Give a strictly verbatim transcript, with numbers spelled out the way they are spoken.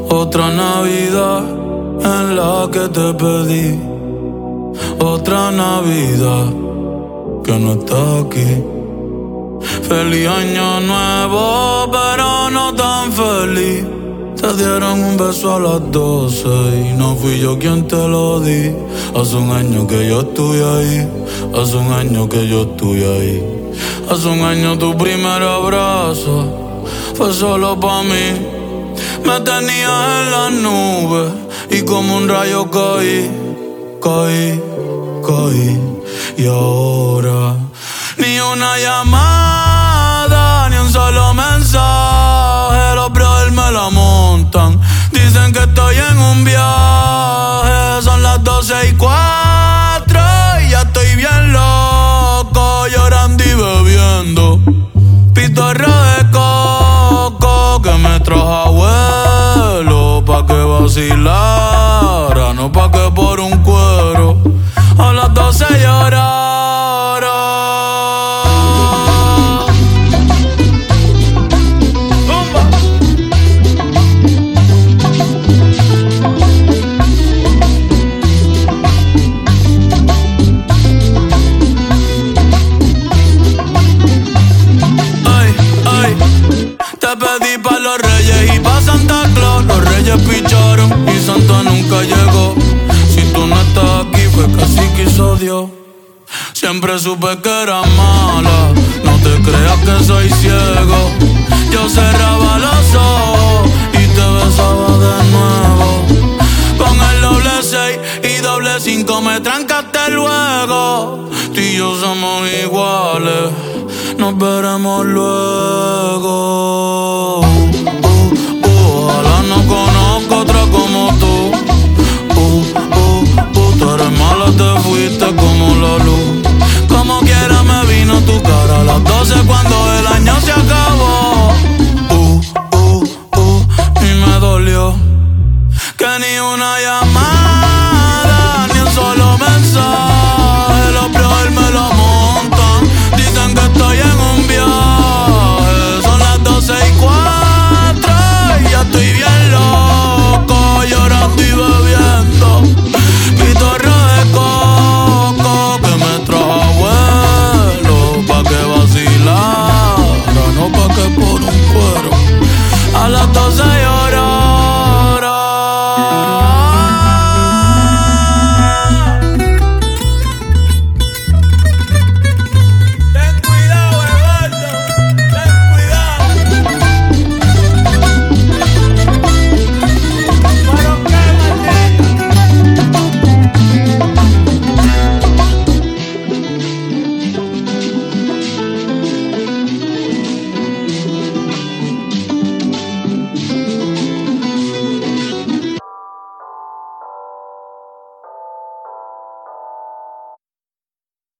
Otra Navidad en la que te pedí. Otra Navidad que no está aquí. Feliz año nuevo, pero no tan feliz. Te dieron un beso a las doce y no fui yo quien te lo di. Hace un año que yo estoy ahí. Hace un año que yo estoy ahí. Hace un año tu primer abrazo fue solo pa' mí. Me tenías en las nubes y como un rayo caí, caí, caí. Y ahora ni una llamada, ni un solo mensaje. Los brothers me la montan, dicen que estoy en un viaje. Son las doce y cuatro y ya estoy bien loco, llorando y bebiendo pitorro de coco que me trajo abuelo pa' que vacilara, no pa' que por un cuero a las doce llorara. Te pedí pa' los reyes y pa' Santa Claus. Los reyes picharon y Santa nunca llegó. Si tú no estás aquí fue que así quiso Dios. Siempre supe que era mala, no te creas que soy ciego. Yo cerraba los ojos y te besaba de nuevo. Con el doble seis y doble cinco me trancaste luego. Tú y yo somos iguales, nos veremos luego. Uh, uh, ojalá no conozca otra como tú. Uh, uh, uh, tú eres mala, te fuiste como la luz. Como quiera me vino tu cara a las doce cuando